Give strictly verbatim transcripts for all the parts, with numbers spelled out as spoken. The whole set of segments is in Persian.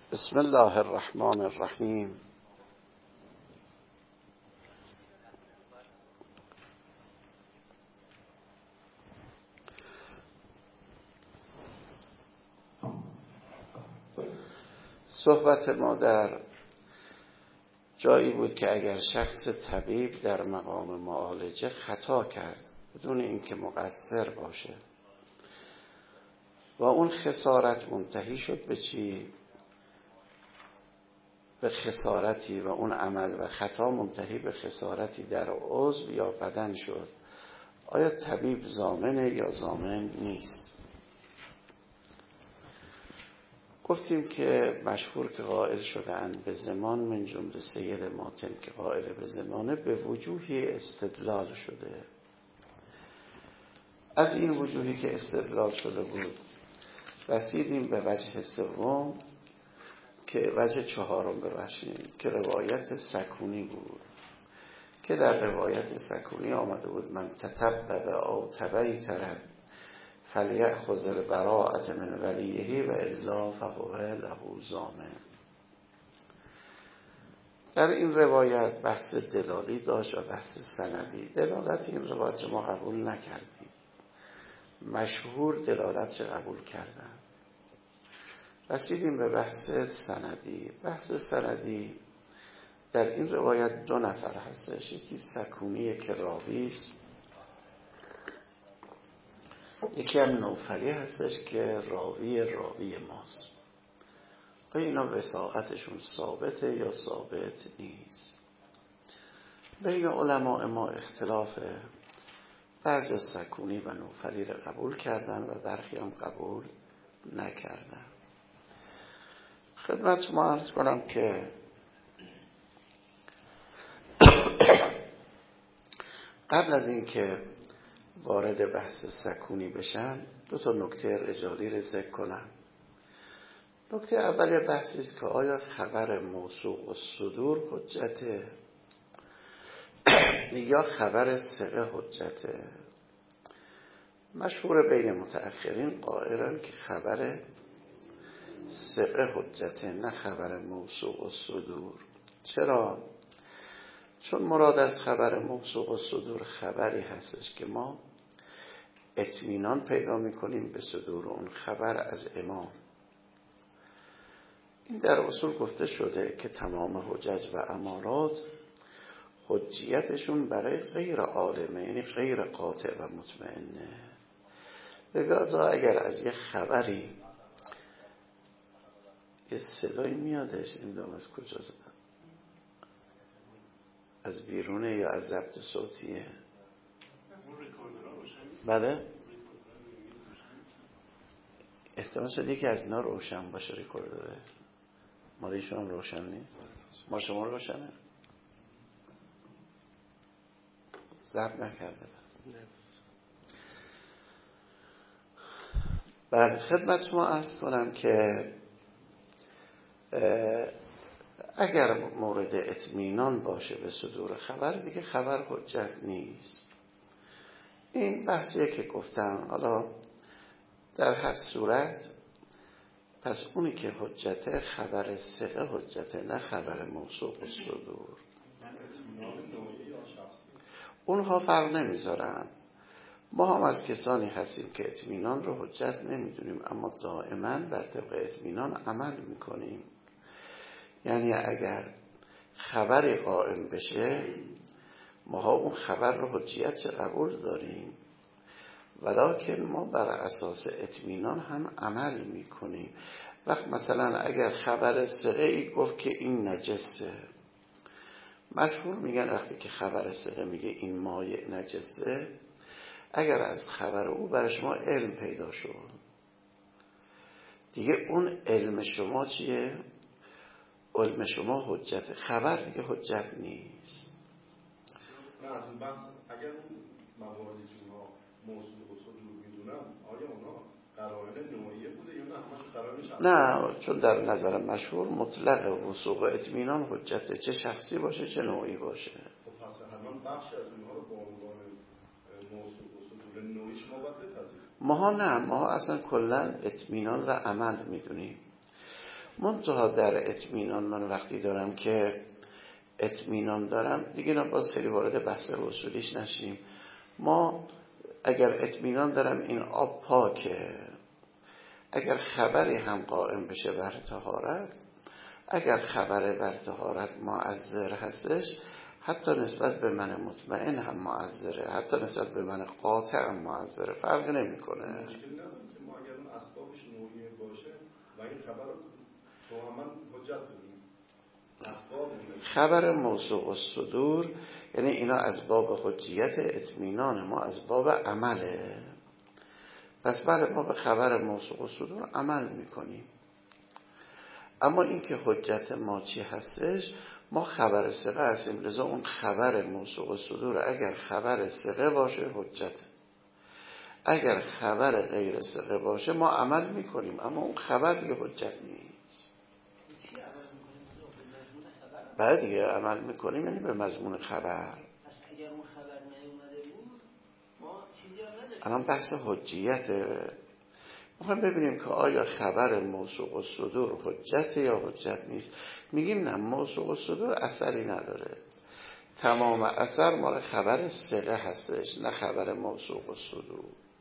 بسم الله الرحمن الرحیم. صحبت ما در جایی بود که اگر شخص طبیب در مقام معالجه خطا کرد بدون اینکه مقصر باشه و اون خسارت منتهی شد به چی؟ به خسارتی و اون عمل و خطا منتهی به خسارتی در عضو یا بدن شد، آیا طبیب ضامنه یا ضامن نیست؟ گفتیم که مشهور که قائل شدند به زمان من جمله سید ماتن که قائل به زمانه به وجوهی استدلال شده. از این وجوهی که استدلال شده بود رسیدیم به وجه سوم که وجه چهارم ببخشیم که روایت سکونی بود که در روایت سکونی آمده بود من تتبب او تبیتر فلیأخذ البراءة من ولیه و الا فهو له ضامن. در این روایت بحث دلالی داشت و بحث سندی. دلالت این روایت ما قبول نکردیم، مشهور دلالتش قبول کردن. رسیدیم به بحث سندی. بحث سندی در این روایت دو نفر هستش، یکی سکونیه که راویست، یکی هم نوفلی هستش که راوی راوی ماست. آیا اینا وثاقتشون ثابته یا ثابت نیست؟ بین علماء ما اختلافه. بعضی سکونی و نوفلی رو قبول کردن و برخی هم قبول نکردن. خدمت ما عرض کنم که قبل از این که وارد بحث سکونی بشم دو تا نکته رجالی رو ذکر کنم. نکته اولی بحثی است که آیا خبر موثوق الصدور حجته یا خبر ثقه حجته؟ مشهور بین متأخرین قائلن که خبر ثقه حجته نه خبر موثوق الصدور. چرا؟ چون مراد از خبر موثوق الصدور خبری هستش که ما اطمینان پیدا میکنیم به صدور اون خبر از امام. این در اصول گفته شده که تمام حجج و امارات حجیتشون برای غیر عالمه، یعنی غیر قاطع و مطمئنه. لذا اگر از یه خبری یه صدایی میادش، نمیدونم از کجا زدن، از بیرونه یا از ضبط صوتیه؟ بله؟ احتمال شده که از اینا روشن باشه ریکوردره. مال شما روشن نیست؟ ما شما روشنه؟ ضبط نکرده پس. بله، خدمت شما عرض کنم که اگر مورد اطمینان باشه به صدور خبر دیگه خبر حجت نیست. این بحثیه که گفتم. حالا در هر صورت پس اونی که حجته خبر ثقه حجته نه خبر موثوق الصدور. اونها فرق نمیذارن. ما هم از کسانی هستیم که اطمینان رو حجت نمیدونیم اما دائما بر طبق اطمینان عمل میکنیم. یعنی اگر خبری قائم بشه ما اون خبر رو حجیت قبول داریم، ولکن ما بر اساس اطمینان هم عمل میکنیم. وقت مثلا اگر خبر ثقه ای گفت که این نجسه، مشهور میگن وقتی که خبر ثقه میگه این مایع نجسه، اگر از خبر او برای شما علم پیدا شد دیگه اون علم شما چیه؟ علم شما حجت، خبر دیگه حجت نیست. نه از این بحث اگر اون مواردی که ما موضوع و صدور میدونم آیا اونا قرائن نوعیه بوده یا نه همش قرائن شخصی؟ نه، چون در نظر مشهور مطلق وثوق اطمینان حجته، چه شخصی باشه چه نوعی باشه. خب پس همان بخش از اونها رو با عنوان موضوع و صدور نوعی شما باید بپذیرید. ماها نه، ماها اصلا کلا اطمینان را عمل میدونیم. منتها در اطمینان من وقتی دارم که اطمینان دارم دیگه، نه باز خیلی وارد بحث اصولیش نشیم. ما اگر اطمینان دارم این آب پاکه، اگر خبری هم قائم بشه بر طهارت، اگر خبر بر طهارت معذر هستش، حتی نسبت به من مطمئن هم معذره، حتی نسبت به من قاطع هم معذره، فرق نمیکنه. مشکل نداره که ما اگر اون اسبابش نوعی باشه و این خبر رو تو هم حجت بدیم. خبر موثوق الصدور یعنی اینا از باب حجیت اطمینان ما، از باب عمله. پس بله، ما به خبر موثوق الصدور عمل میکنیم. اما این که حجت ما چی هستش، ما خبر ثقه هستیم، لذا اون خبر موثوق الصدور اگر خبر ثقه باشه حجت، اگر خبر غیر ثقه باشه ما عمل میکنیم، اما اون خبر دیگه حجت نیست. بعد دیگه عمل میکنیم یعنی به مضمون خبر. اگر اون خبر نیومده بود ما چیزی هم نداشتیم. الان بحث حجیته. میخوایم ببینیم که آیا خبر موثوق الصدور حجت یا حجت نیست. میگیم نه، موثوق الصدور اثری نداره، تمام اثر مال خبر ثقه هستش، نه خبر موثوق الصدور.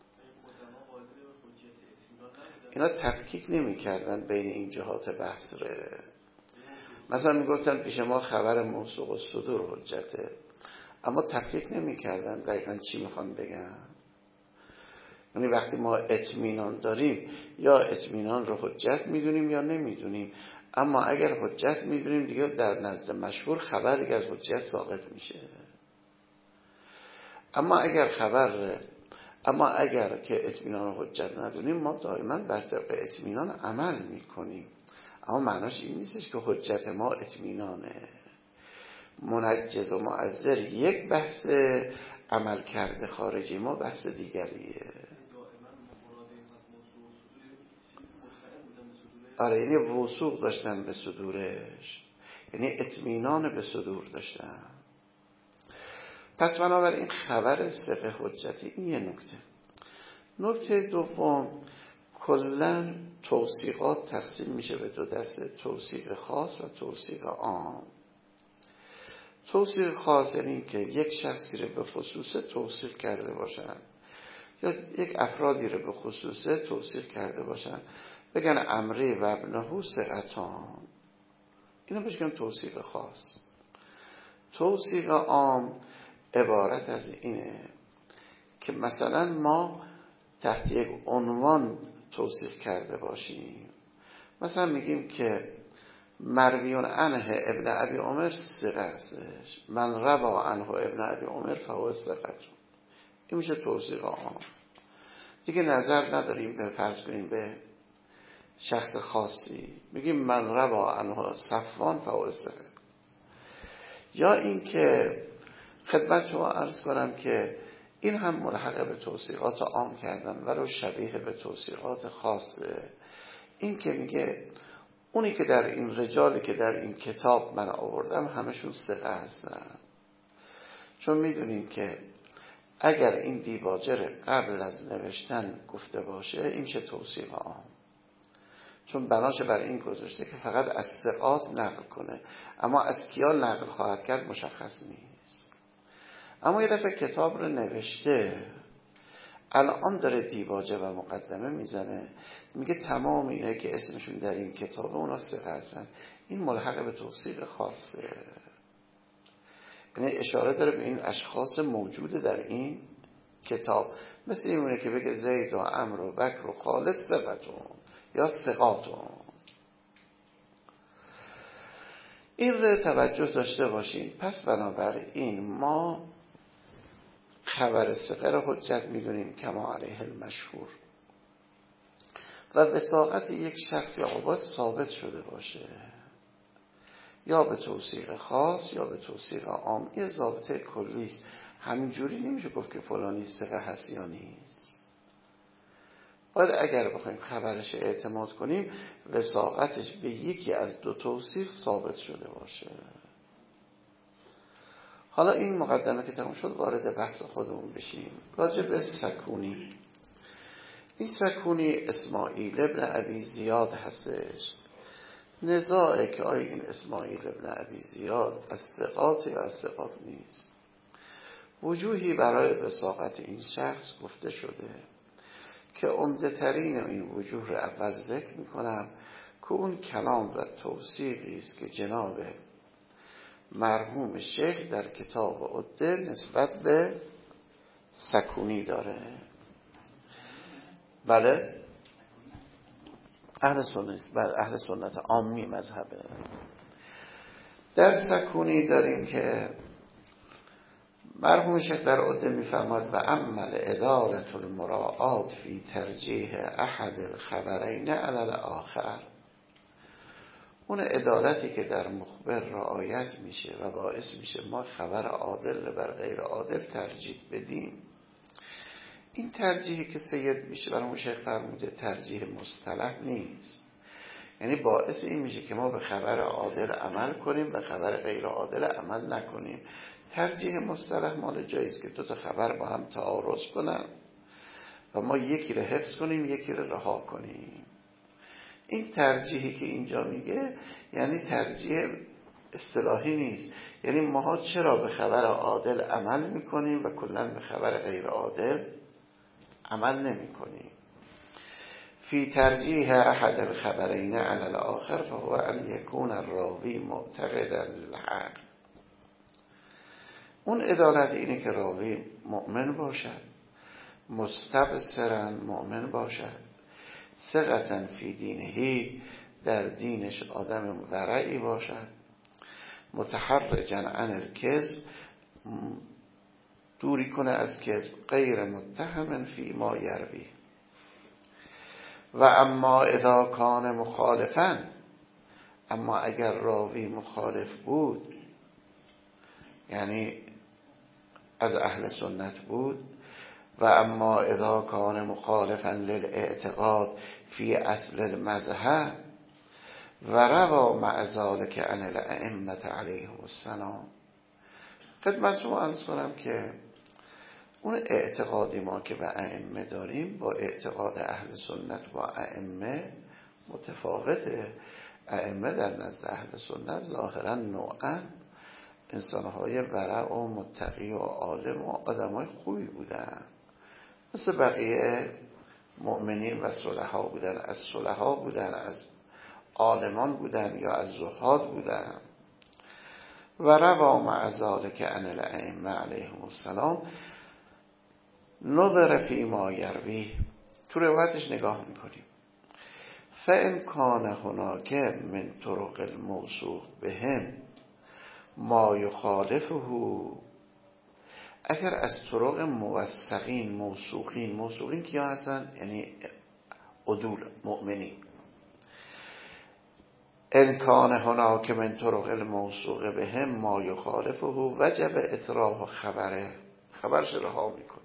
اینا تفکیک نمی کردن بین این جهات بحث ره. مثلا میگفتن پیش ما خبر موثوق الصدور حجته، اما تفکیک نمی کردن دقیقا چی میخوان بگن. یعنی وقتی ما اطمینان داریم یا اطمینان رو حجت میدونیم یا نمیدونیم، اما اگر حجت میدونیم دیگه در نزد مشهور خبر دیگه از حجت ساقط میشه. اما اگر خبر اما اگر که اطمینان و حجت ندونیم، ما دائما بر طبق اطمینان عمل میکنیم. اما معناش این نیستش که حجت ما اطمینانه. منجز و معذر یک بحث، عمل کرده خارجی ما بحث دیگریه. آره، یعنی وثوق داشتن به صدورش، یعنی اطمینان به صدور داشتن. پس بنابراین خبر ثقه حجتی. این یه نکته. نکته دوم، کلاً توثیقات تقسیم میشه به دو دسته، توثیق خاص و توثیق عام. توثیق خاص یعنی که یک شخصی رو به خصوصه توثیق کرده باشن یا یک افرادی رو به خصوصه توثیق کرده باشن، بگن عمری و ابنهو ثقتان، اینو بهش میگن توثیق خاص. توثیق عام عبارت از اینه که مثلا ما تحت یک عنوان توصیف کرده باشیم، مثلا میگیم که مرویون عنه ابن ابی عمر ثقه هستش، من روا عنه ابن ابی عمر فهو ثقه. این میشه توثیق عام. دیگه نظر نداریم به فرض کنیم به شخص خاصی، میگیم من روا عنه صفوان فهو ثقه. یا این که خدمت شما عرض کنم که این هم ملحق به توثیقات عام کردن ولو شبیه به توثیقات خاصه. این که میگه اونی که در این رجالی که در این کتاب من آوردم همشون ثقه هستن، چون میدونیم که اگر این دیباجه قبل از نوشتن گفته باشه این میشه توثیق عام، چون بناشه بر این گذاشته که فقط از ثقات نقل کنه، اما از کیا نقل خواهد کرد مشخص نیست. اما یه دفعه کتاب رو نوشته، الان داره دیباجه و مقدمه میزنه، میگه تمام اینه که اسمشون در این کتابه اونا ثقه هستن، این ملحق به توثیق خاصه. یعنی اشاره داره به این اشخاص موجود در این کتاب، مثل اینونه که بگه زید و عمرو و بکر و خالد ثقتون یا ثقاتون. این رو توجه داشته باشین. پس بنابراین ما خبر ثقه رو حجت میدونیم کما علیه المشهور، و وثاقت یک شخص یا باید ثابت شده باشه یا به توثیق خاص یا به توثیق عام. این ضابطه کلی است، همینجوری نمیشه گفت که فلانی ثقه هست یا نیست. باید اگر بخوایم خبرش اعتماد کنیم وثاقتش به یکی از دو توثیق ثابت شده باشه. حالا این مقدمه که تمام شد وارد بحث خودمون بشیم. راجع به سکونی، این سکونی اسماعیل ابن ابی زیاد هستش. نزاعه که آیا این اسماعیل ابن ابی زیاد از ثقات یا از ثقات نیست. وجوهی برای وثاقت این شخص گفته شده که عمده ترین این وجوه رو اول ذکر میکنم که اون کلام و توصیقی است که جناب مرحوم شیخ در کتاب عده نسبت به سکونی داره. بله اهل سنت، بله اهل سنت عامی مذهبه. در سکونی داریم که مرحوم شیخ در عده میفرماد و عمل ادالت المراعات فی ترجیح احد الخبرین علی الاخر. اون عدالتی که در مخبر رعایت میشه و باعث میشه ما خبر عادل رو بر غیر عادل ترجیح بدیم. این ترجیحی که سید میشه برای شیخ فرموده ترجیح مصطلح نیست، یعنی باعث این میشه که ما به خبر عادل عمل کنیم به خبر غیر عادل عمل نکنیم. ترجیح مصطلح مال جاییست که دو تا خبر با هم تعارض کنن و ما یکی رو حفظ کنیم یکی رو رها کنیم. این ترجیحی که اینجا میگه یعنی ترجیح اصطلاحی نیست، یعنی ما چرا به خبر عادل عمل میکنیم و کلا به خبر غیر عادل عمل نمی کنیم. فی ترجیح احد الخبرین علی الاخر فهو ان یکون الراوی معتقدا للحق. اون عدالت اینه که راوی مؤمن باشد، مستبصرا مؤمن باشد، ثقة فی دینهی در دینش آدم ورعی باشد، متحرجا عن الکذب دوری کنه از کذب، غیر متهم فی ما یروی. و اما اذا کان مخالفا، اما اگر راوی مخالف بود یعنی از اهل سنت بود، و اما اذا کان مخالفا للاعتقاد فی اصل المذهب و روا مع ذلك عن الائمه علیهم السلام. خدمت شما عرض کنم که اون اعتقادی ما که به ائمه داریم با اعتقاد اهل سنت با ائمه متفاوته. ائمه در نزد اهل سنت ظاهرا نوعا انسانهای ورع و متقی و عالم و آدمای خوبی بودن، مثل بقیه مؤمنین و صلحا بودن، از صلحا بودن، از عالمان بودن یا از زهاد بودن. و روا مع ذلك عن الائمه علیهم السلام نظر فی ما یروی. تو روایتش نگاه میکنیم فان کان هناک من طرق الموثوق بهم ما یخالفه، اگر از طرق موثقین موثوقین، موثوقین کیا هستن؟ یعنی عدول مؤمنین. ان کان هناک من طرق الموثوق بهم ما یخالفه وجب اطراح خبره، خبرش رها میکنیم.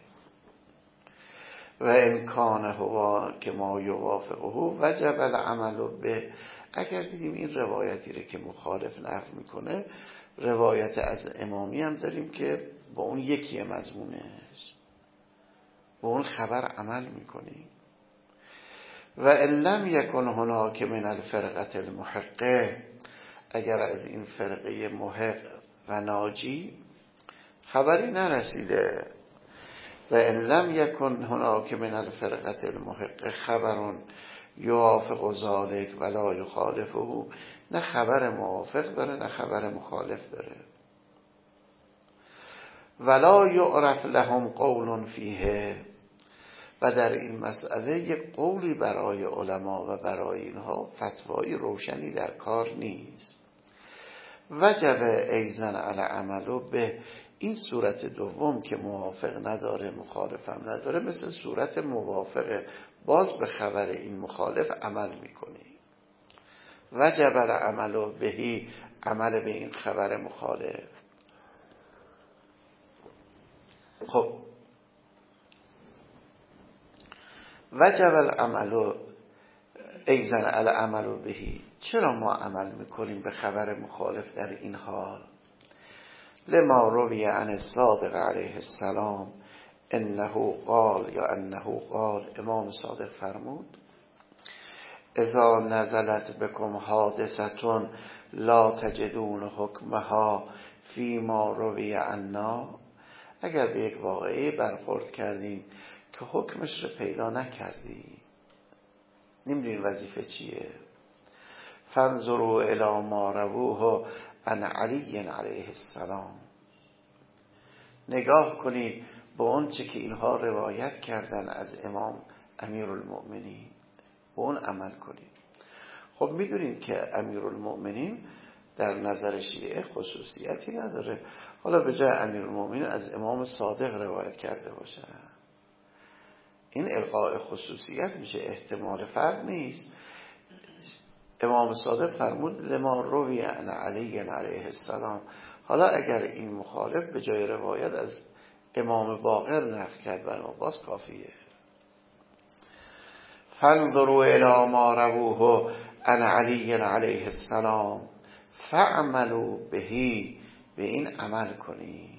و ان کان هوا که ما یوافقه وجب العمل به. اگر دیدیم این روایتی رو که مخالف نقل میکنه روایت از امامی هم داریم که با اون یکی مضمونش با اون خبر عمل میکنیم. و ان لم یکن هناک من الفرقه المحقه، اگر از این فرقه محق و ناجی خبری نرسیده، و ان لم یکن هناک من الفرقه المحقه خبر یوافق ذلک ولا یخالفه، نه خبر موافق داره نه خبر مخالف داره. ولا یعرف لهم قول فیه، و در این مسئله یک قولی برای علما و برای اینها فتوای روشنی در کار نیست. وجب ایزن علی عملو به. این صورت دوم که موافق نداره مخالفم نداره مثل صورت موافقه، باز به خبر این مخالف عمل میکنی. وجب العمل بهی، عمل به این خبر مخالف. خب وجب العمل ایزن العمل بهی، چرا ما عمل میکنیم به خبر مخالف در این حال؟ لما روی عن الصادق علیه السلام انه قال یا انه قال، امام صادق فرمود اذا نزلت بكم حادثة لا تجدون حکمها فیما روی عنا، اگر به یک واقعه برخورد کردین که حکمش رو پیدا نکردی، نمیدونین وظیفه چیه، فانظروا الی ما رووه عن علی علیه السلام، نگاه کنید به اون چه که اینها روایت کردن از امام امیرالمؤمنین، به اون عمل کنید. خب میدونید که امیرالمؤمنین در نظر شیعه خصوصیتی نداره، حالا به جای امیرالمؤمنین از امام صادق روایت کرده باشه، این القاء خصوصیت میشه، احتمال فرق نیست. امام صادق فرمود لما روی عن علی علیه السلام، حالا اگر این مخالف به جای روایت از امام باقر نقل کرد بر ما باز کافیه. فانظروا الی ما رووه عن علی علیه السلام فاعملوا بهی، به این عمل کنی.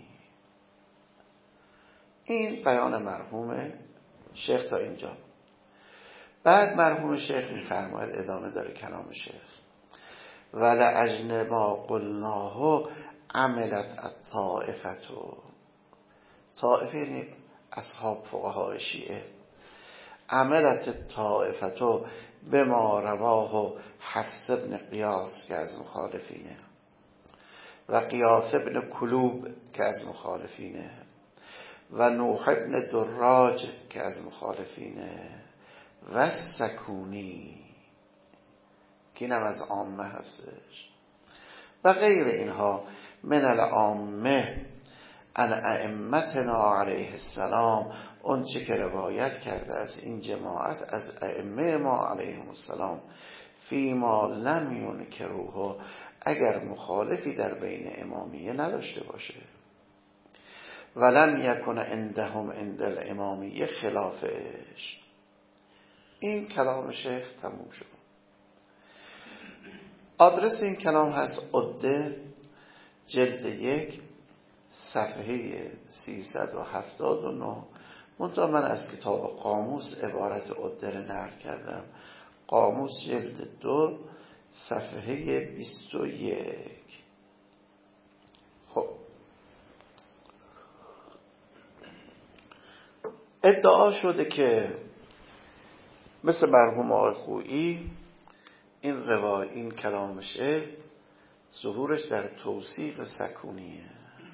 این بیان مرحوم شیخ تا اینجا. بعد مرحوم شیخ میفرماید، ادامه داره کلام شیخ، ولعجن ما قلناه عملت الطائفتو، طائفه یعنی اصحاب فقهای شیعه، عملت الطائفتو بما رواه حفص ابن قیاس که از مخالفینه و قیاس ابن کلوب که از مخالفینه و نوح ابن دراج که از مخالفینه و سکونی که اینم از عامه هستش و غیر اینها من العامه ان ائمتنا علیه السلام، اون چه که روایت کرده از این جماعت از ائمه ما علیهم السلام، فیما لم ینکروه، اگر مخالفی در بین امامیه نداشته باشه، ولم یکن عندهم عند الامامیه خلافش. این کلام شیخ تموم شد. آدرس این کلام هست عده جلد یک صفحه سیصد و هفتاد و نه. منتها من از کتاب قاموس عبارت عده رو نقل کردم، قاموس جلد دو صفحه بیست و یک. خب ادعا شده که مثل مرحوم آقای خویی این روای این کلام شیخ ظهورش در توثیق سکونیه.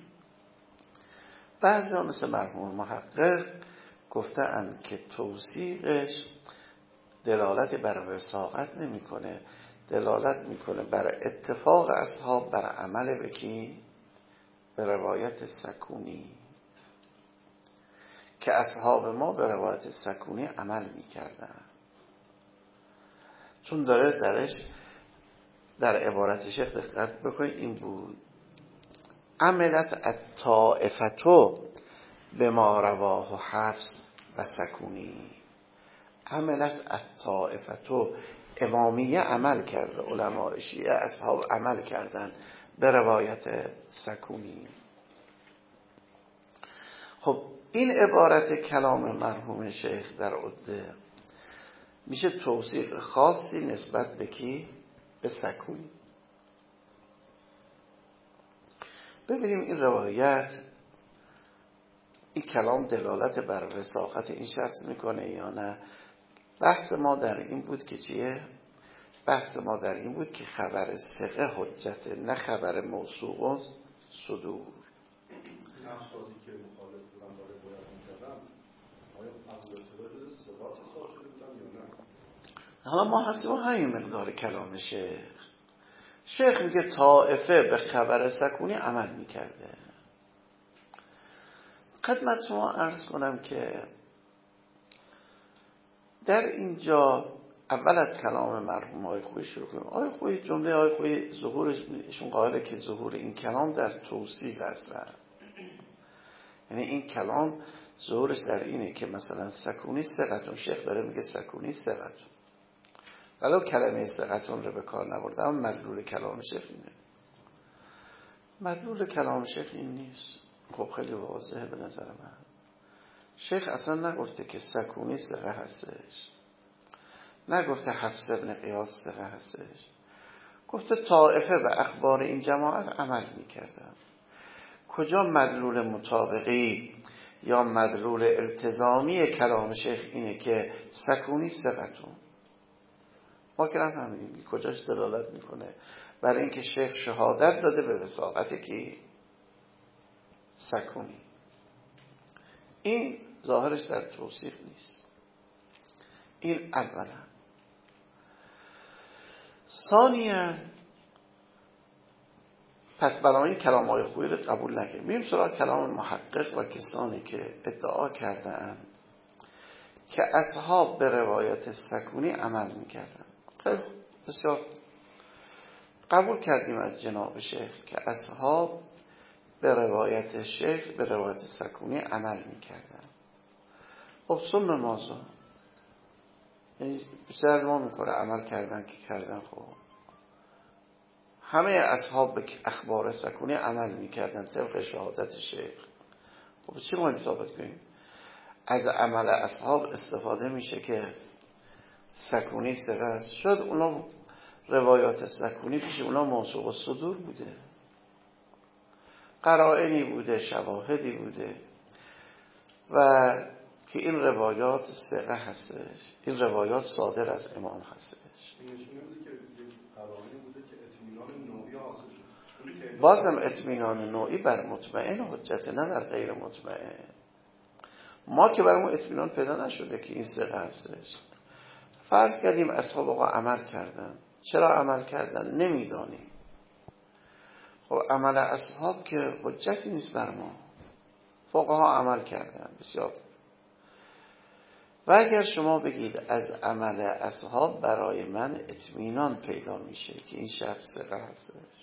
بعضی ها مثل مرحوم محقق گفتن که توثیقش دلالت بر وثاقت نمیکنه، دلالت میکنه بر اتفاق اصحاب بر عمل به کی؟ به روایت سکونی، که اصحاب ما به روایت سکونی عمل میکردن. چون داره درش در عبارت شیخ دقت بکنید این بود، عملت الطائفتو به ما رواه حفص و سکونی، عملت الطائفتو، امامیه عمل کرده، علماء شیعه اصحاب عمل کردن به روایت سکونی. خب این عبارت کلام مرحوم شیخ در عده میشه توثیق خاصی نسبت به کی؟ به سکونی. ببینیم این روایت، این کلام دلالت بر وثاقت این شخص میکنه یا نه. بحث ما در این بود که چیه؟ بحث ما در این بود که خبر ثقه حجته، نه خبر موثوق و صدور. این افرادی که مخالف بودن با روایت میکردن آیا قبول اعتبار ثبات حساب شده بودن یا نه؟ حالا ما هستیم همین مقدار کلام شیخ. شیخ میگه طائفه به خبر سکونی عمل میکرده. خدمت شما عرض کنم که در اینجا اول از کلام مرحوم آقای خویی شروع کنیم. آقای خویی جمله آقای خویی ظهورش ایشون قائله که ظهور این کلام در توصیف اصلا، یعنی این کلام ظهورش در اینه که مثلا سکونی ثقتون، شیخ داره میگه سکونی ثقتون، ولو کلمه ثقتون رو به کار نبرده، اما مدلول کلام شیخ اینه. مدلول کلام شیخ این نیست. خب خیلی واضحه به نظر من. شیخ اصلا نگفته که سکونی ثقه هستش، نگفته حفص ابن قیاس ثقه هستش، گفته طائفه به اخبار این جماعت عمل میکردن. کجا مدلول مطابقی یا مدلول التزامی کلام شیخ اینه که سکونی ثقتون؟ ما که نفهمیدیم کجاش دلالت میکنه برای اینکه شیخ شهادت داده به وثاقت کی؟ سکونی. این ظاهرش در توصیف نیست. این اولا. ثانیاً پس برای این کلام های خوبی رو قبول نکنیم. میریم سراغ کلام محقق و کسانی که ادعا کردند که اصحاب به روایت سکونی عمل میکردن. خیلی بسیار قبول کردیم از جناب شیخ که اصحاب به روایت شیخ به روایت سکونی عمل میکردن. خب ثم ماذا؟ یعنی بیشتر ما میکنه عمل کردن که کردن. خب همه اصحاب به اخبار سکونی عمل میکردن طبق شهادت شیخ. خب چی ما ثابت کنیم؟ از عمل اصحاب استفاده میشه که سکونی ثقه است. شاید اونا روایات سکونی پیش اونا موثوق الصدور بوده، قرائنی بوده، شواهدی بوده و که این روایات ثقه هستش، این روایات صادر از امام هستش. بازم اطمینان نوعی بر مطمئن حجت، نه بر غیر مطمئن. ما که برامون اطمینان پیدا نشده که این ثقه هستش. فرض کردیم اصحاب آقا عمل کردن. چرا عمل کردن؟ نمیدانیم. خب عمل اصحاب که حجتی نیست بر ما. فقها عمل کردن بسیار. و اگر شما بگید از عمل اصحاب برای من اطمینان پیدا میشه که این شخص ثقه هستش،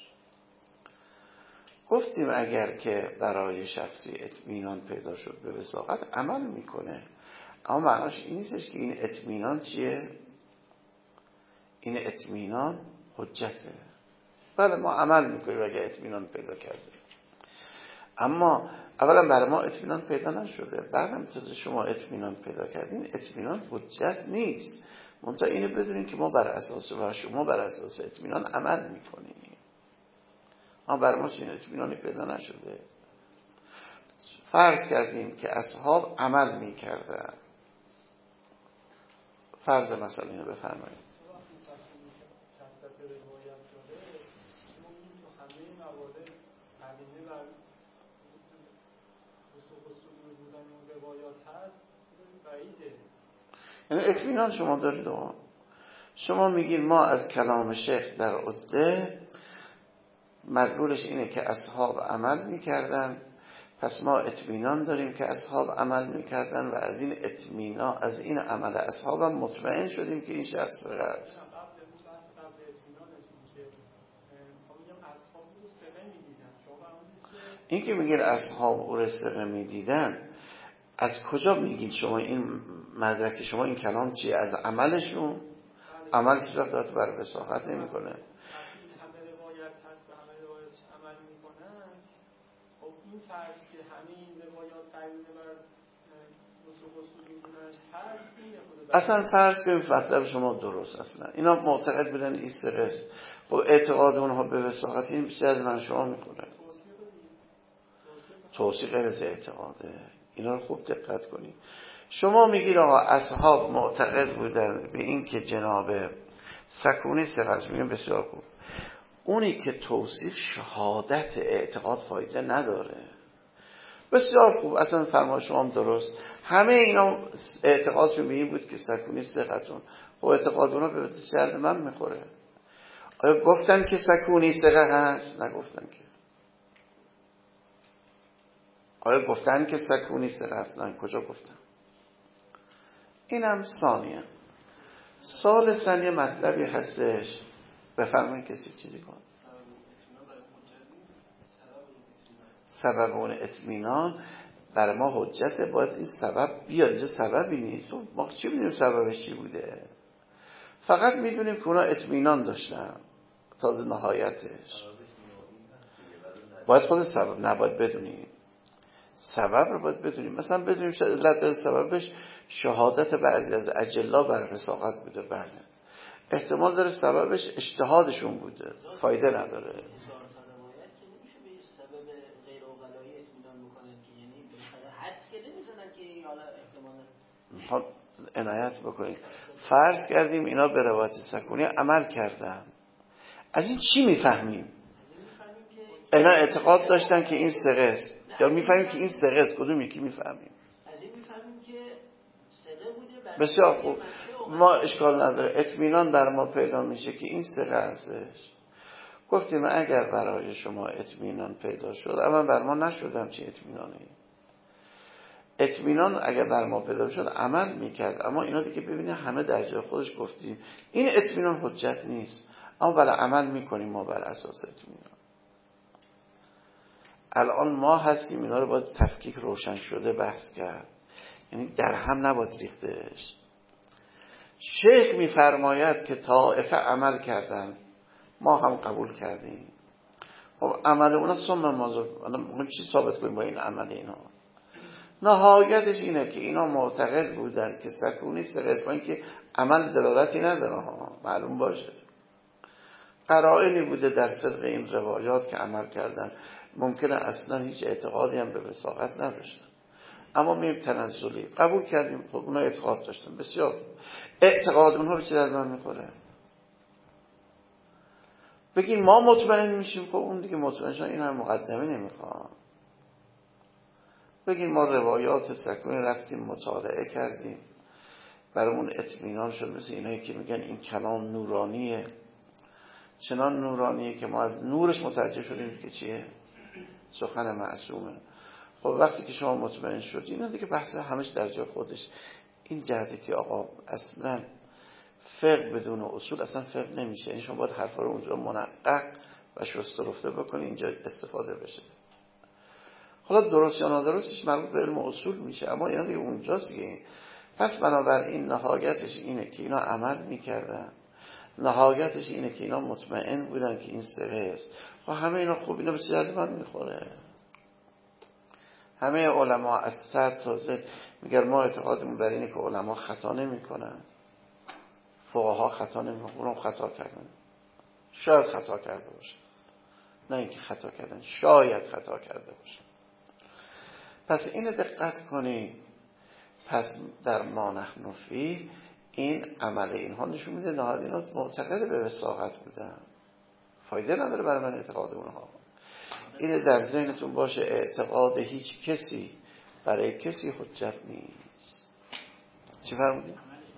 گفتیم اگر که برای شخصی اطمینان پیدا شد به وثاقت عمل میکنه، اما معناش این نیستش که این اطمینان چیه؟ این اطمینان حجته. بله ما عمل میکنیم اگر اطمینان پیدا کرده، اما اولا برای ما اطمینان پیدا نشده، بعدم تازه شما اطمینان پیدا کردین. اطمینان حجت نیست. منتها اینو بدونین که ما بر اساس و شما بر اساس اطمینان عمل میکنیم، اما برای ما چنین اطمینانی پیدا نشده. فرض کردیم که اصحاب عمل میکردن. فرض مثلا اینو بفرمایید. یعنی اطمینان شما دارید. شما میگید ما از کلام شیخ در عده مدلولش اینه که اصحاب عمل میکردن، پس ما اطمینان داریم که اصحاب عمل میکردن و از این اطمینان از این عمل اصحاب هم مطمئن شدیم که این شخص ثقه است. این که میگین اصحاب او را ثقه میدیدن، از کجا میگید شما این مدرک شما این کلام چیه؟ از عملشون؟ عمل هیچ وقت داد بر وثاقت نمیکنه. اصلا فرض کنیم مطلب شما درست، اصلا اینا معتقد بودن این ثقه است. خب اعتقاد اونها به وثاقت این بیشتر من شما میخوره. توصیق از اعتقاده. اینا رو خوب دقت کنید. شما میگید آقا اصحاب معتقد بودن به این که جناب سکونی ثقه است. میگم بسیار خوب. اونی که توصیف شهادت اعتقاد فایده نداره. بسیار خوب، اصلا فرمان شما هم درست. همه اینا اعتقادشون به این بود که سکونی ثقتون. خب اعتقاد اونا به شرط من میخوره. آیا گفتن که سکونی ثقه هست؟ نگفتن که. آیا گفتن که سکونی ثقه هست؟ نه، کجا گفتن؟ اینم ثانیه. ثالثاً یه مطلبی هستش، بفرمایید کسی چیزی کن. سبب اون اطمینان برای ما حجته، باید این سبب بیاد. اینجا سببی نیست. ما چی میدونیم سببش چی بوده؟ فقط میدونیم که اونا اطمینان داشتن. تازه نهایتش باید خود سبب نباید بدونیم. سبب رو باید بدونیم. مثلا بدونیم علت داره سببش شهادت بعضی از اجلا بر وثاقت بوده، بله. احتمال داره سببش اجتهادشون بوده، فایده نداره. خب عنایت بکنید. فرض کردیم اینا به روایت سکونی عمل کردن، از این چی میفهمیم؟ اینا اعتقاد داشتن که این ثقه است، یا میفهمیم که این ثقه است؟ کدوم یکی میفهمیم؟ از این میفهمیم که ثقه بوده. بسیار خوب، ما اشکال نداره، اطمینان بر ما پیدا میشه که این ثقه هستش. گفتیم اگر برای شما اطمینان پیدا شد، اما بر ما نشدم چه اطمینانی. اطمینان اگر بر ما پیدا شد عمل میکرد، اما اینا دیگه ببینید همه در جای خودش گفتیم این اطمینان حجت نیست، اما بله عمل میکنیم ما بر اساس اطمینان. الان ما هستیم اینا رو باید تفکیک روشن شده بحث کرد، یعنی در هم نباید ریختش. شیخ میفرماید که طائفه عمل کردن، ما هم قبول کردیم. خب عمل اونا ثم ماذا، ما چی ثابت کنیم با این عمل اینا؟ نهایتش اینه که اینا معتقد بودن که سکونی سرسمانی که عمل دلالتی نداره ها، معلوم باشه. قرائنی بوده در صدق این روایات که عمل کردن، ممکنه اصلا هیچ اعتقادی هم به وثاقت نداشتن، اما میم تنزلی قبول کردیم. خب اونا اعتقاد داشتن، بسیار. اعتقاد اونها به چه در من میخوره؟ بگین ما مطمئن میشیم، خب اون دیگه مطمئن شدن، این هم مقدمه نمیخواد. بگین ما روایات سکونی رفتیم مطالعه کردیم، برامون اطمینان شد، مثل اینایی که میگن این کلام نورانیه، چنان نورانیه که ما از نورش متوجه شدیم که چیه؟ سخن معصومه. خب وقتی که شما مطمئن شدید، اینا دیگه بحث همش در جای خودش. این جهته که آقا اصلا فقه بدون اصول اصلا فقه نمیشه، یعنی شما باید حرفا رو اونجا منقق و شست و رفته بکنید اینجا استفاده بشه. حالا درست یا نادرستش مربوط به علم اصول میشه، اما اینا دیگه اونجاست دیگه. پس بنابراین نهایتش اینه که اینا عمل میکردن، نهایتش اینه که اینا مطمئن بودن که این ثقه است. خب همه اینا خوب، اینا به چه درد من میخوره؟ همه علما از سر تا زد میگن ما اعتقادمون بر اینه که علما خطا نمیکنن، فقها خطا نمیکنن، اونم خطا کردن، شاید خطا کرده باشه، نه اینکه خطا کردن، شاید خطا کرده باشه. پس اینو دقت کنید. پس در ما نحن فیه این عمل اینها نشون میده نهاد اینا معتقد به وثاقت بودن، فایده نداره برای من اعتقاد اونها. اینه در ذهنتون باشه، اعتقاد هیچ کسی برای کسی حجت نیست. چی فرمودید؟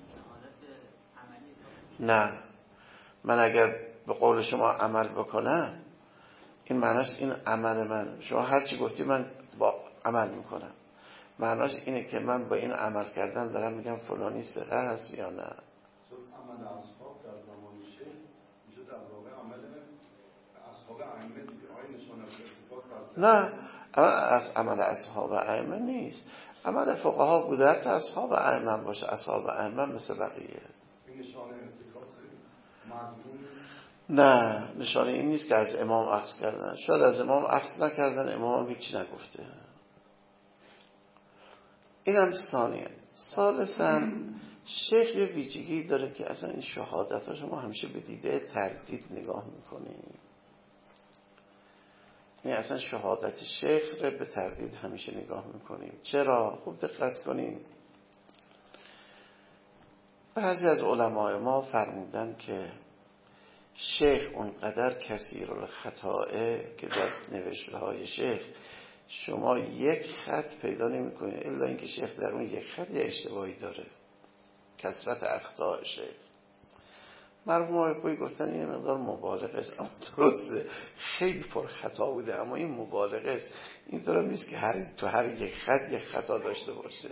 نه، من اگر به قول شما عمل بکنم، این معناش این عمل من، شما هر چی گفتی من با عمل میکنم، معناش اینه که من با این عمل کردن دارم میگم فلانی ثقه هست یا نه. عمل اصحاب در زمان شیخ میشه در واقع عمل اصحاب ائمه دیگه، آیه نشانه اتفاق. نه، از عمل اصحاب ائمه نیست، عمل فقها بوده، حتی اصحاب ائمه باشه، اصحاب ائمه مثل بقیه. این نشانه اتفاق مضمون؟ نه، نشانه این نیست که از امام اخذ کردن، شاید از امام اخذ نکردن، امام هیچی نگفته. این هم ثانیه. ثالثاً شیخ یه ویژگی داره که اصلا این شهادت ها شما همیشه به دیده تردید نگاه میکنیم. یعنی اصلا شهادت شیخ رو به تردید همیشه نگاه میکنیم. چرا؟ خوب دقت کنیم. بعضی از علمای ما فرمودن که شیخ اونقدر کثیر الخطائه که در نوشته های شیخ شما یک خط پیدا نمی کنید الا اینکه شیخ در اون یک خط یه اشتباهی داره. کثرت اخطاء شیخ. مرحوم آقای پویی گفتن این مقدار مبالغه است، اما درسته خیلی پر خطا بوده، اما این مبالغه است. این طور نیست که هر تو هر یک خط یک خطا داشته باشه.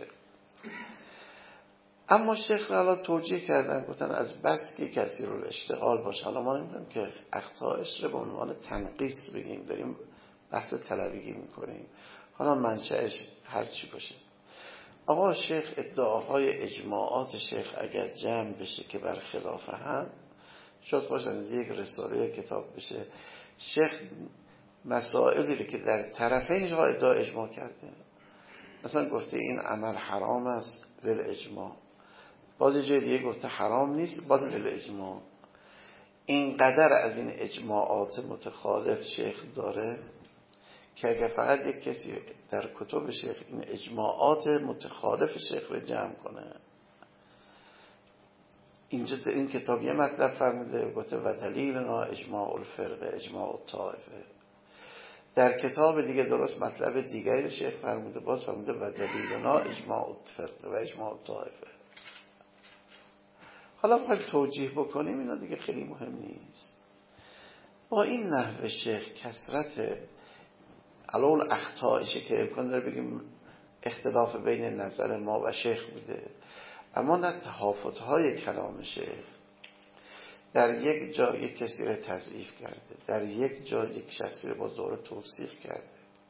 اما شیخ را حالا توجیه کردن، گفتن از بس که کثیر الاشتغال باشه. حالا ما نمی‌دونیم که اخطاءش رو به عنوان تنقیص بگیم، داریم بحث طلبیگی میکنیم، حالا منشأش هر چی باشه. آقا شیخ ادعاهای اجماعات شیخ اگر جمع بشه که بر خلاف هم، شاید خوشن از یک رساله کتاب بشه، شیخ مسائلی که در طرفین ادعا اجماع کرده، مثلا گفته این عمل حرام است للاجماع، باز جای دیگه گفته حرام نیست باز للاجماع. اینقدر از این اجماعات متخالف شیخ داره که اگر فقط یک کسی در کتب شیخ این اجماعات متخالف شیخ رو جمع کنه، اینجا در این کتاب یه مطلب فرموده گفته و دلیلنا اجماع الفرقه اجماع الطائفه، در کتاب دیگه درست مطلب دیگری شیخ فرموده باز فرموده و دلیلنا اجماع الفرقه و اجماع الطائفه. حالا بخوایم توجیه بکنیم اینا دیگه خیلی مهم نیست. با این نحو شیخ کثرت علول اخطایشه که امکان داره بگیم اختلاف بین نظر ما و شیخ بوده، اما نه تهافت‌های کلام شیخ. در یک جا یک کسی را تضعیف کرده، در یک جا یک شخصی را با زور توصیف کرده،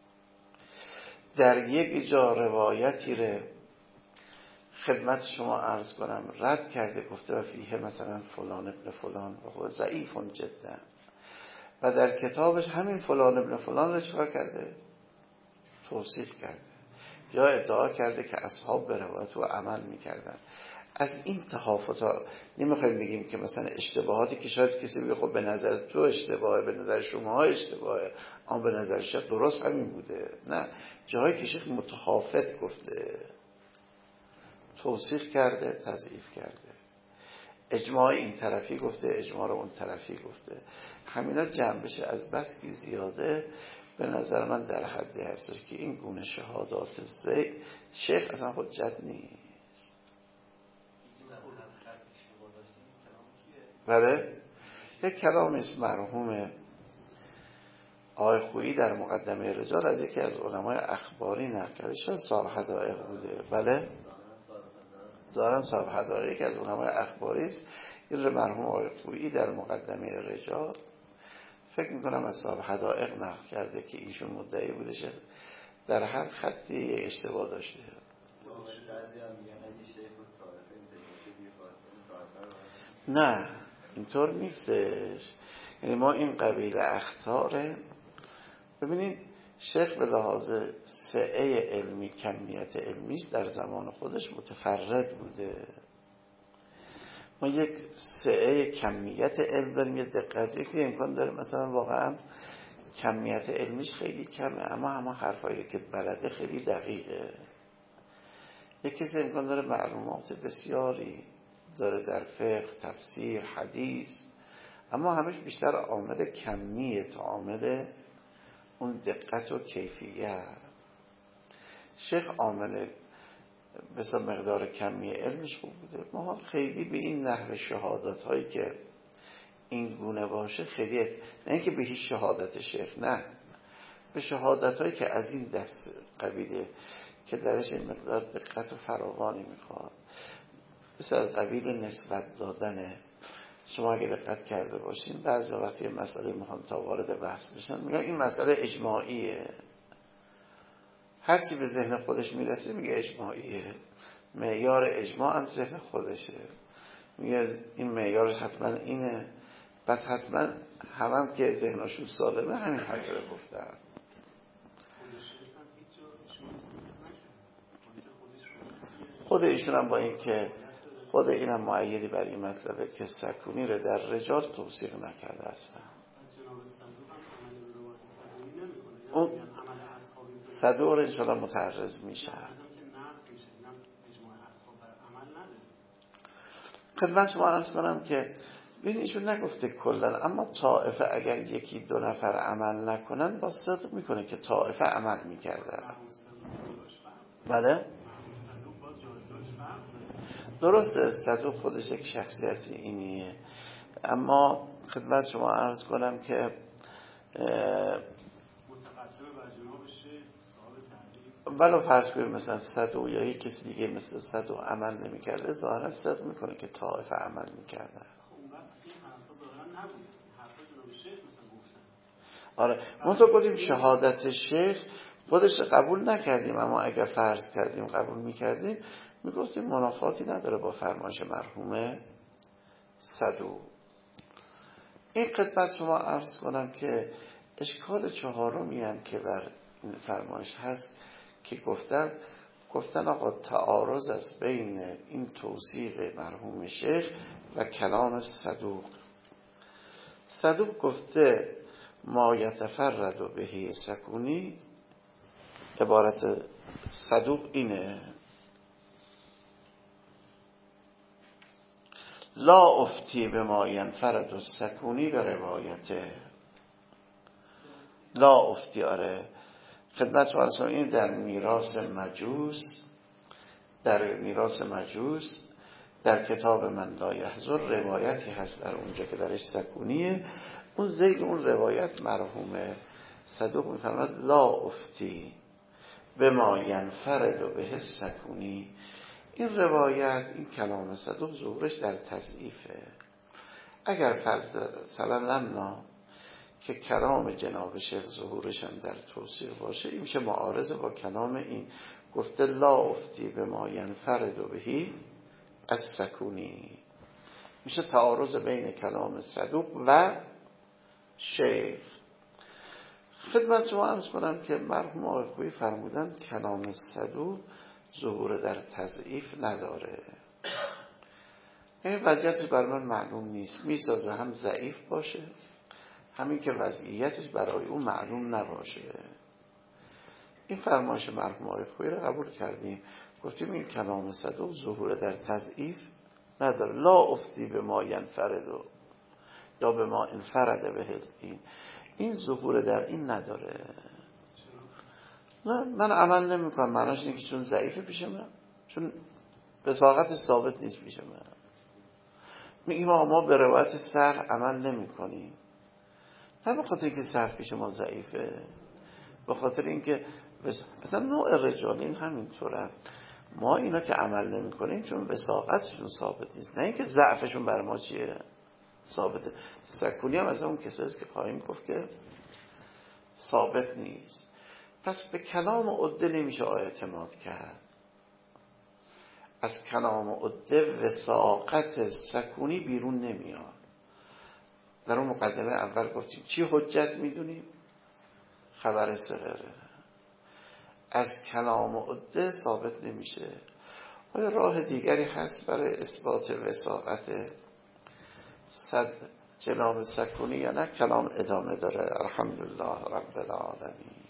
در یک جا روایتی را خدمت شما عرض کنم رد کرده، گفته و فیه مثلا فلان ابن فلان و هو ضعیف جدا، و در کتابش همین فلان ابن فلان را چکار کرده؟ توصیف کرده، یا ادعا کرده که اصحاب به روایت و عمل میکردن. از این تهافت ها نمیخوایم بگیم که مثلا اشتباهاتی که شاید کسی بگه خب به نظر تو اشتباهه، به نظر شما اشتباهه، اما به نظر شیخ درست همین بوده. نه، جاهایی که شیخ متخافت گفته، توصیف کرده، تضعیف کرده، اجماع این طرفی گفته، اجماع رو اون طرفی گفته، همینا جمع بشه از بس که زیاده به نظر من در حدی هستش که این گونه شهادات زی شیخ اصلا حجت نیست. بله، یک کلامی است مرحوم آقای خویی در مقدمه رجال از یکی از علمای اخباری نقل کرده، شاید صاحب حدائق بوده. بله، ظاهرا صاحب حدائق یکی از علمای اخباری است. این مرحوم آقای خویی در مقدمه رجال فکر میکنم از صاحب حدائق نقل کرده که ایشون مدعی بوده شد در هر خطی اشتباه داشته. نه اینطور نیستش، یعنی ما این قبیل اخطاره ببینید شیخ به لحاظ سعه علمی کمیت علمیش در زمان خودش متفرد بوده. ما یک سعه کمیت علم داریم، یه دقت که امکان داره مثلا واقعا کمیت علمیش خیلی کمه اما همه حرفایی که بلده خیلی دقیقه. یک کسی امکان داره معلومات بسیاری داره در فقه، تفسیر، حدیث، اما همش بیشتر عامل کمیه تا عامل اون دقت و کیفیت. شیخ عامل بسیار مقدار کمی علمش خوب بوده. ما خیلی به این نحو شهادت هایی که این گونه باشه خیلی نه اینکه به هیچ شهادت شیخ، نه، به شهادت هایی که از این دست قبیله که درش این مقدار دقت و فراوانی میخواد، مثل از قبیل نسبت دادن. شما اگه دقت کرده باشین بعضی وقتی مسئله مهم تا وارد بحث بشن میگن این مسئله اجماعیه، هرچی به ذهن خودش میرسه میگه اجماعیه، معیار اجماع هم ذهن خودشه، میگه این معیار حتما اینه، پس حتما هم, هم که ذهنشون سالمه همین حرف رو گفتن. خود ایشون هم با این که خود اینم معیدی بر این مطلبه که سکونی رو در رجال توصیق نکرده اصلا. اون صدور انشاءالله متعرض میشه. خدمت شما عرض کنم که ببین ایشون نگفته کلن، اما طائفه اگر یکی دو نفر عمل نکنن با صدق میکنه که طائفه عمل میکردن. بله درسته صدوق خودش یک شخصیت اینیه، اما خدمت شما عرض کنم که ولو فرض کنیم مثلا صدوق یا یک کسی دیگه مثل صدوق عمل نمی کرده، ظاهرا صدق میکنه که طائفه عمل میکرده. آره منطقه گفتیم شهادت شیخ خودش قبول نکردیم، اما اگر فرض کردیم قبول میکردیم میگفتیم منافاتی نداره با فرمایش مرحوم صدوق. این خدمت شما عرض کنم که اشکال چهارمی هم که بر این فرمایش هست که گفتن گفتن آقا تعارض است بین این توصیف مرحوم شیخ و کلام صدوق. صدوق گفته ما یتفرد بهی سکونی، عبارت صدوق اینه لا افتی به ما ینفرد السکونی به روایته. لا افتی آره خدمت شما رسول این در میراث مجوس، در میراث مجوس در کتاب من لا یحضر روایتی هست در اونجا که درش سکونیه. اون زید اون روایت مرحوم صدوق میفرماد لا افتی به ما ینفرد و به سکونی. این روایت این کلام صدوق ظهورش در تضعیفه. اگر فرض سلام که کلام جناب شیخ ظهورش هم در توصیف باشه، این میشه معارض با کلام این. گفته لا افتی به ما ینفرد و بهی از سکونی، میشه تعارض بین کلام صدوق و شیخ. خدمت شما عرض کنم که مرحوم آقای خویی فرمودن کلام صدوق ظهور در تضعیف نداره. این وضعیتش برای من معلوم نیست، میسازه هم ضعیف باشه همین که وضعیتش برای اون معلوم نباشه. این فرمایش مرحوم آقای خویی رو قبول کردیم، گفتیم این کلام صدوق ظهور در تضعیف نداره. لا افتی به ما ینفرد یا به ما انفرد به این، این ظهور در این نداره. نه من عمل نمی کنم، معناش اینه که چون ضعیفه پیش من، چون وثاقتش ثابت نیست پیش من. میگیم ما به روایت سر عمل نمی کنیم، نه به خاطر اینکه سر پیش ما ضعیفه، به خاطر اینکه مثلا نوع رجال این همینطوره، ما اینا که عمل نمی کنیم چون وثاقتشون ثابت نیست، نه اینکه ضعفشون بر ما چیه ثابته. سکونی هم از اون کسایی که خواهیم گفت که ثابت نیست. پس به کلام عده نمیشه اعتماد کرد. از کلام عده وثاقت سکونی بیرون نمیاد. در اون مقدمه اول گفتیم چی حجت میدونیم؟ خبر صغره. از کلام عده ثابت نمیشه. آیا راه دیگری هست برای اثبات وثاقت صد جناب سکونی یا نه؟ کلام ادامه داره. الحمدلله رب العالمین.